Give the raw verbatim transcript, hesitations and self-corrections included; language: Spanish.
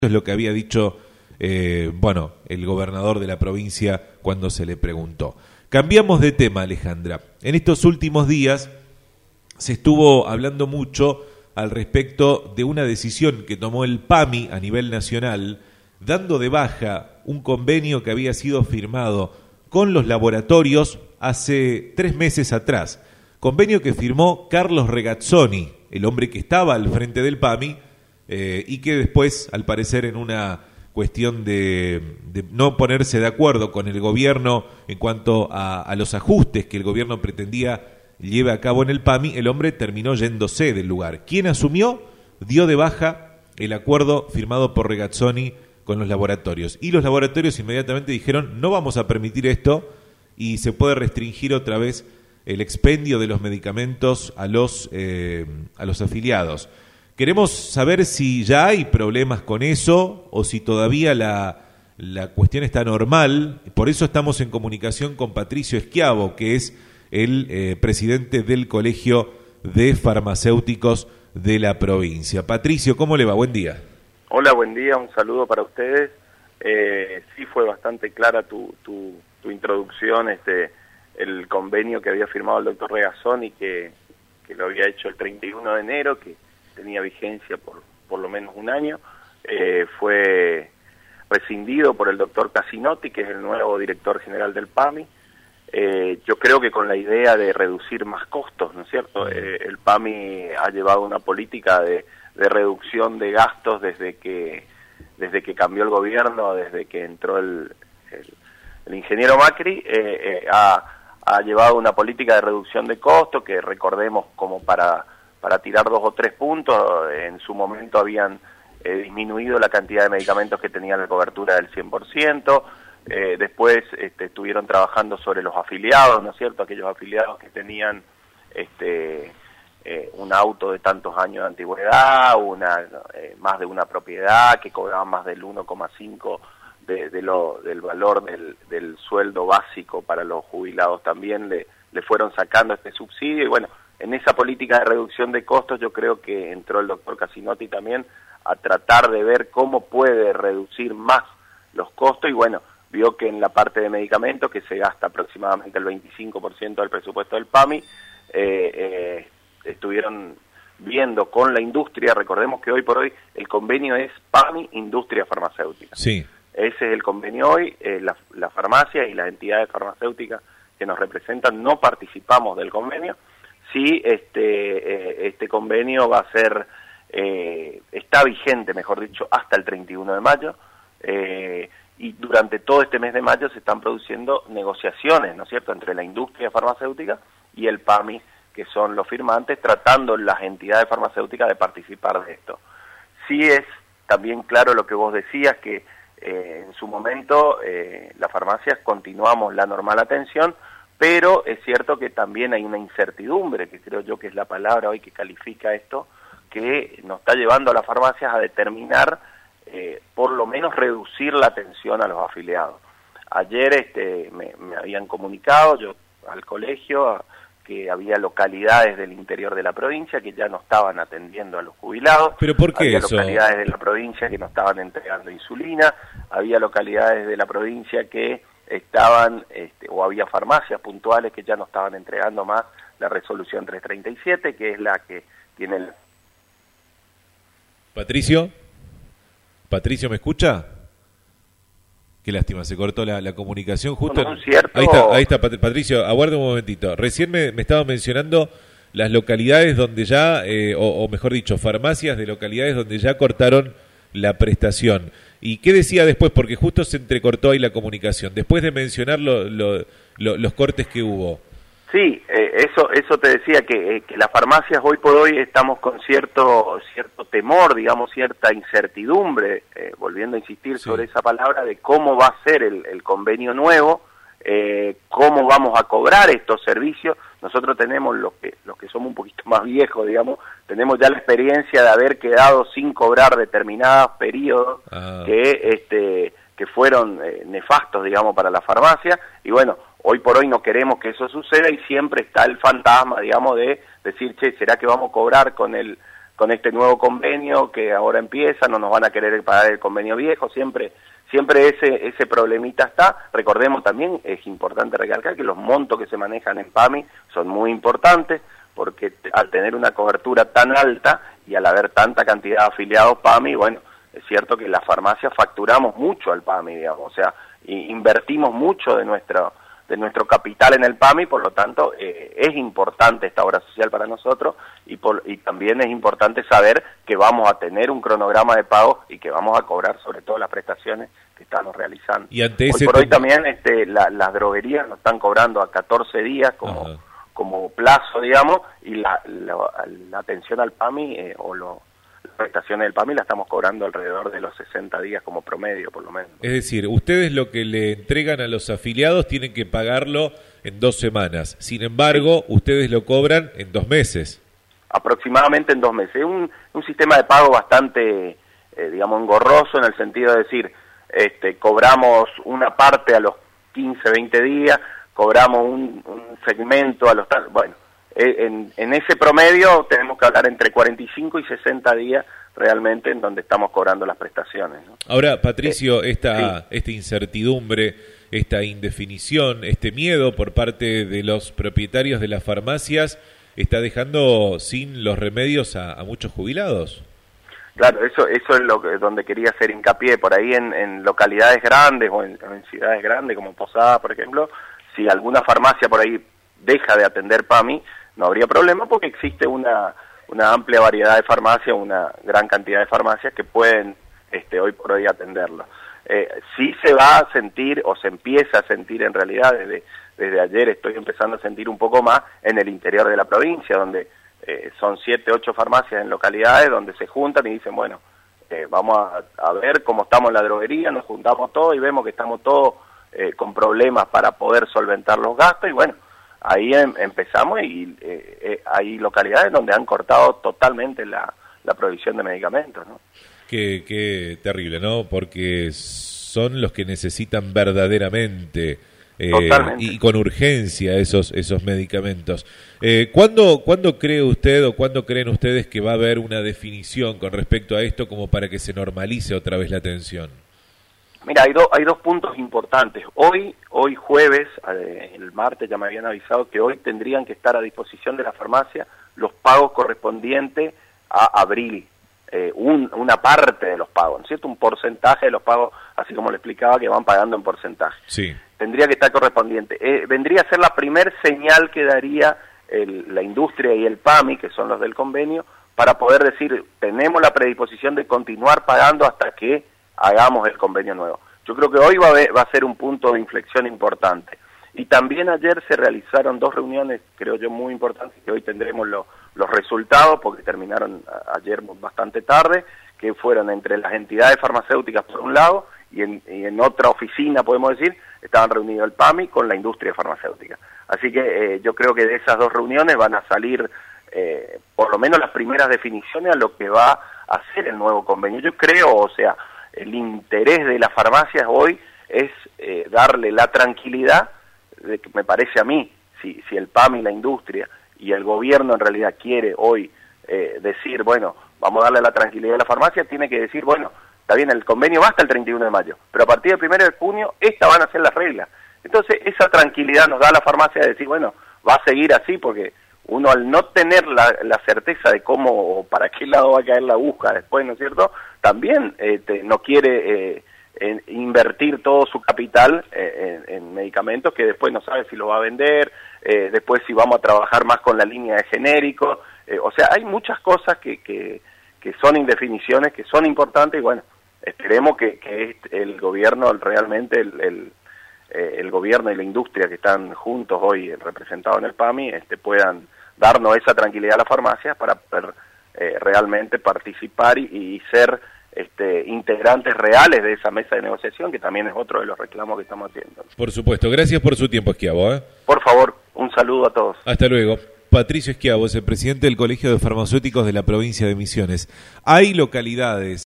Es lo que había dicho, eh, bueno, el gobernador de la provincia cuando se le preguntó. Cambiamos de tema, Alejandra. En estos últimos días se estuvo hablando mucho al respecto de una decisión que tomó el P A M I a nivel nacional, dando de baja un convenio que había sido firmado con los laboratorios hace tres meses atrás. Convenio que firmó Carlos Regazzoni, el hombre que estaba al frente del P A M I, Eh, y que después, al parecer, en una cuestión de, de no ponerse de acuerdo con el gobierno en cuanto a, a los ajustes que el gobierno pretendía lleve a cabo en el P A M I, el hombre terminó yéndose del lugar. ¿Quién asumió? Dio de baja el acuerdo firmado por Regazzoni con los laboratorios. Y los laboratorios inmediatamente dijeron, no vamos a permitir esto, y se puede restringir otra vez el expendio de los medicamentos a los, eh, a los afiliados. Queremos saber si ya hay problemas con eso o si todavía la, la cuestión está normal. Por eso estamos en comunicación con Patricio Schiavo, que es el eh, presidente del Colegio de Farmacéuticos de la provincia. Patricio, ¿cómo le va? Buen día. Hola, buen día, un saludo para ustedes. Eh, sí fue bastante clara tu, tu, tu introducción, este, el convenio que había firmado el doctor Regazzoni, que, que lo había hecho el treinta y uno de enero, que tenía vigencia por por lo menos un año, eh, fue rescindido por el doctor Casinotti, que es el nuevo director general del P A M I. Eh, yo creo que con la idea de reducir más costos, ¿no es cierto? Eh, el P A M I ha llevado una política de, de reducción de gastos desde que desde que cambió el gobierno, desde que entró el, el, el ingeniero Macri, eh, eh, ha, ha llevado una política de reducción de costos que recordemos como para para tirar dos o tres puntos. En su momento habían eh, disminuido la cantidad de medicamentos que tenían la cobertura del cien por ciento, eh, después este, estuvieron trabajando sobre los afiliados, ¿no es cierto?, aquellos afiliados que tenían este, eh, un auto de tantos años de antigüedad, una, eh, más de una propiedad, que cobraban más del uno coma cinco de, de lo, del valor del, del sueldo básico para los jubilados, también le, le fueron sacando este subsidio. Y bueno, en esa política de reducción de costos yo creo que entró el doctor Casinotti también a tratar de ver cómo puede reducir más los costos, y bueno, vio que en la parte de medicamentos, que se gasta aproximadamente el veinticinco por ciento del presupuesto del P A M I, eh, eh, estuvieron viendo con la industria. Recordemos que hoy por hoy el convenio es P A M I Industria Farmacéutica. Sí. Ese es el convenio hoy. eh, la, la farmacia y las entidades farmacéuticas que nos representan no participamos del convenio. Sí, este, eh, este convenio va a ser, eh, está vigente, mejor dicho, hasta el treinta y uno de mayo, eh, y durante todo este mes de mayo se están produciendo negociaciones, ¿no es cierto?, entre la industria farmacéutica y el P A M I, que son los firmantes, tratando las entidades farmacéuticas de participar de esto. Sí es también claro lo que vos decías, que eh, en su momento eh, las farmacias continuamos la normal atención, pero es cierto que también hay una incertidumbre, que creo yo que es la palabra hoy que califica esto, que nos está llevando a las farmacias a determinar, eh, por lo menos reducir la atención a los afiliados. Ayer este, me, me habían comunicado yo al colegio a, que había localidades del interior de la provincia que ya no estaban atendiendo a los jubilados. ¿Pero por qué había eso? Localidades de la provincia que no estaban entregando insulina, había localidades de la provincia que estaban, este, o había farmacias puntuales que ya no estaban entregando más la resolución trescientos treinta y siete, que es la que tiene el... Patricio, Patricio, ¿me escucha? Qué lástima, se cortó la, la comunicación justo. No, no, cierto. Ahí está, ahí está, Patricio, aguarde un momentito. Recién me, me estaba mencionando las localidades donde ya, eh, o, o mejor dicho, farmacias de localidades donde ya cortaron la prestación. ¿Y qué decía después? Porque justo se entrecortó ahí la comunicación, después de mencionar lo, lo, lo, los cortes que hubo. Sí, eh, eso eso te decía, que, eh, que las farmacias hoy por hoy estamos con cierto cierto temor, digamos, cierta incertidumbre, eh, volviendo a insistir sí. sobre esa palabra, de cómo va a ser el, el convenio nuevo, eh, cómo vamos a cobrar estos servicios. Nosotros tenemos, los que los que somos un poquito más viejos, digamos, tenemos ya la experiencia de haber quedado sin cobrar determinados periodos ah. que este que fueron eh, nefastos, digamos, para la farmacia, y bueno, hoy por hoy no queremos que eso suceda, y siempre está el fantasma, digamos, de decir, che, ¿será que vamos a cobrar con el con este nuevo convenio que ahora empieza, no nos van a querer pagar el convenio viejo, siempre siempre ese ese problemita está. Recordemos también, es importante recalcar que los montos que se manejan en PAMI son muy importantes, porque al tener una cobertura tan alta y al haber tanta cantidad de afiliados PAMI, bueno, es cierto que las farmacias facturamos mucho al PAMI, digamos, o sea, invertimos mucho de nuestro de nuestro capital en el PAMI, por lo tanto eh, es importante esta obra social para nosotros y, por, y también es importante saber que vamos a tener un cronograma de pago y que vamos a cobrar sobre todo las prestaciones que estamos realizando. Y ante hoy ese por hoy tema... también este, la, las droguerías nos están cobrando a catorce días como, como plazo, digamos, y la, la, la atención al PAMI eh, o lo las prestaciones del PAMI la estamos cobrando alrededor de los sesenta días como promedio, por lo menos. Es decir, ustedes lo que le entregan a los afiliados tienen que pagarlo en dos semanas. Sin embargo, sí, ustedes lo cobran en dos meses. Aproximadamente en dos meses. Es un, un sistema de pago bastante, eh, digamos, engorroso en el sentido de decir, este, cobramos una parte a los quince, veinte días, cobramos un, un segmento a los... Bueno, En, en ese promedio tenemos que hablar entre cuarenta y cinco y sesenta días realmente en donde estamos cobrando las prestaciones, ¿no? Ahora, Patricio, eh, esta, sí. esta incertidumbre, esta indefinición, este miedo por parte de los propietarios de las farmacias está dejando sin los remedios a, a muchos jubilados. Claro, eso eso es lo que, donde quería hacer hincapié. Por ahí en, en localidades grandes o en, en ciudades grandes como Posadas, por ejemplo, si alguna farmacia por ahí deja de atender PAMI, no habría problema porque existe una, una amplia variedad de farmacias, una gran cantidad de farmacias que pueden este, hoy por hoy atenderlo. Eh, sí se va a sentir, o se empieza a sentir en realidad, desde, desde ayer estoy empezando a sentir un poco más en el interior de la provincia, donde eh, son siete, ocho farmacias en localidades donde se juntan y dicen, bueno, eh, vamos a, a ver cómo estamos en la droguería, nos juntamos todos y vemos que estamos todos eh, con problemas para poder solventar los gastos y bueno, ahí em, empezamos y eh, eh, hay localidades donde han cortado totalmente la, la provisión de medicamentos, ¿no? Qué, qué terrible, ¿no? Porque son los que necesitan verdaderamente eh, y con urgencia esos esos medicamentos. Eh, ¿cuándo, ¿Cuándo cree usted o cuándo creen ustedes que va a haber una definición con respecto a esto como para que se normalice otra vez la atención? Mira, hay, do, hay dos puntos importantes. Hoy, hoy jueves, eh, el martes ya me habían avisado que hoy tendrían que estar a disposición de la farmacia los pagos correspondientes a abril, eh, un, una parte de los pagos, ¿no es cierto? Un porcentaje de los pagos, así como le explicaba, que van pagando en porcentaje. Sí. Tendría que estar correspondiente. Eh, vendría a ser la primer señal que daría el, la industria y el PAMI, que son los del convenio, para poder decir, tenemos la predisposición de continuar pagando hasta que hagamos el convenio nuevo. Yo creo que hoy va a, haber, va a ser un punto de inflexión importante. Y también ayer se realizaron dos reuniones, creo yo, muy importantes, que hoy tendremos lo, los resultados, porque terminaron a, ayer bastante tarde, que fueron entre las entidades farmacéuticas por un lado, y en, y en otra oficina, podemos decir, estaban reunidos el PAMI con la industria farmacéutica. Así que eh, yo creo que de esas dos reuniones van a salir eh, por lo menos las primeras definiciones a lo que va a hacer el nuevo convenio. Yo creo, o sea, el interés de las farmacias hoy es eh, darle la tranquilidad, de que me parece a mí, si, si el PAMI, la industria y el gobierno en realidad quiere hoy eh, decir, bueno, vamos a darle la tranquilidad a la farmacia, tiene que decir, bueno, está bien, el convenio va hasta el treinta y uno de mayo, pero a partir del primero de junio estas van a ser las reglas. Entonces esa tranquilidad nos da la farmacia de decir, bueno, va a seguir así, porque uno al no tener la, la certeza de cómo o para qué lado va a caer la aguja después, ¿no es cierto?, también este, no quiere eh, en invertir todo su capital eh, en, en medicamentos que después no sabe si lo va a vender, eh, después si vamos a trabajar más con la línea de genéricos, eh, o sea, hay muchas cosas que, que, que son indefiniciones, que son importantes y bueno, esperemos que, que el gobierno realmente, el, el, eh, el gobierno y la industria que están juntos hoy representados en el PAMI, este, puedan darnos esa tranquilidad a las farmacias para poder eh, realmente participar y, y ser este, integrantes reales de esa mesa de negociación, que también es otro de los reclamos que estamos haciendo. Por supuesto. Gracias por su tiempo, Schiavo, ¿eh? Por favor, un saludo a todos. Hasta luego. Patricio Schiavo es el presidente del Colegio de Farmacéuticos de la provincia de Misiones. Hay localidades